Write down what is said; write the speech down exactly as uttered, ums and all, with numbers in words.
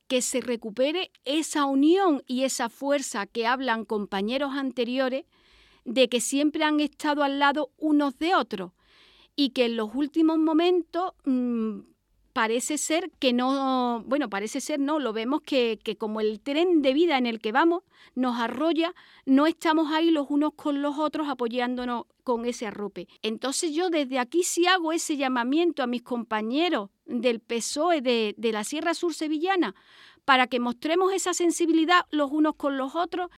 que se recupere esa unión y esa fuerza que hablan compañeros anteriores de que siempre han estado al lado unos de otros y que en los últimos momentos mmm, parece ser que no, bueno, parece ser no, lo vemos que, que como el tren de vida en el que vamos nos arrolla, no estamos ahí los unos con los otros apoyándonos con ese arrope. Entonces yo desde aquí sí hago ese llamamiento a mis compañeros del P S O E de, de la Sierra Sur Sevillana para que mostremos esa sensibilidad los unos con los otros